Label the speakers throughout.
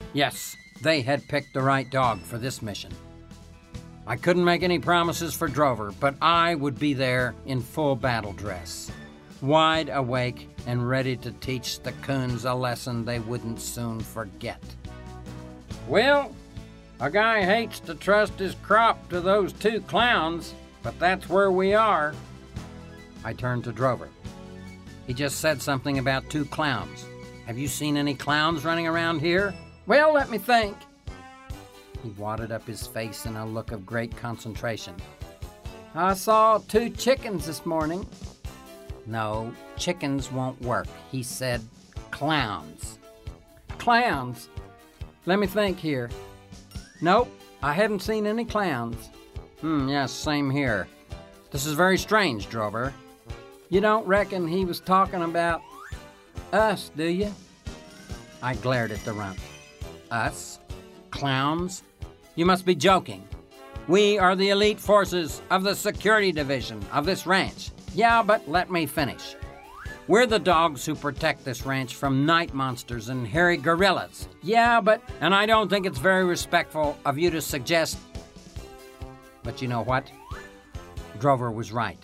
Speaker 1: Yes, they had picked the right dog for this mission. I couldn't make any promises for Drover, but I would be there in full battle dress, wide awake and ready to teach the coons a lesson they wouldn't soon forget. Well, a guy hates to trust his crop to those two clowns, but that's where we are. I turned to Drover. He just said something about two clowns. Have you seen any clowns running around here? Well, let me think. He wadded up his face in a look of great concentration. I saw two chickens this morning. No, chickens won't work. He said clowns. Clowns? Let me think here. Nope, I haven't seen any clowns. Yes, same here. This is very strange, Drover. You don't reckon he was talking about us, do you? I glared at the runt. Us? Clowns? You must be joking. We are the elite forces of the security division of this ranch. Yeah, but let me finish. We're the dogs who protect this ranch from night monsters and hairy gorillas. Yeah, but... And I don't think it's very respectful of you to suggest... But you know what? Drover was right.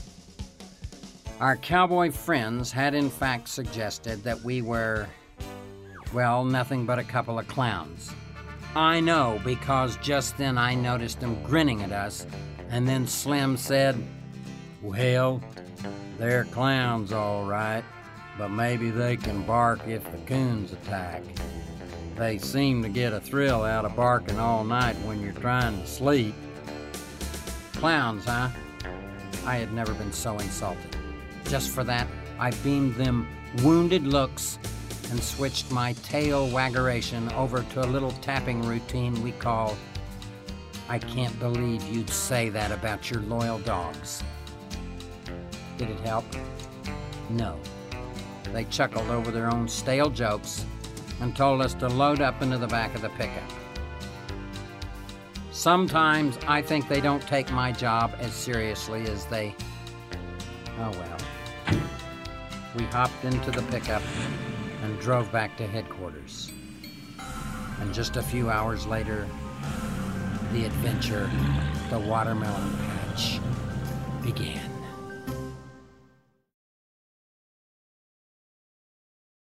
Speaker 1: Our cowboy friends had in fact suggested that we were... well, nothing but a couple of clowns. I know, because just then I noticed them grinning at us, and then Slim said, well, they're clowns all right, but maybe they can bark if the coons attack. They seem to get a thrill out of barking all night when you're trying to sleep. Clowns, huh? I had never been so insulted. Just for that, I beamed them wounded looks and switched my tail waggeration over to a little tapping routine we call, I can't believe you'd say that about your loyal dogs. Did it help? No. They chuckled over their own stale jokes and told us to load up into the back of the pickup. Sometimes I think they don't take my job as seriously as they... Oh well. We hopped into the pickup and drove back to headquarters. And just a few hours later, the adventure, the watermelon patch, began.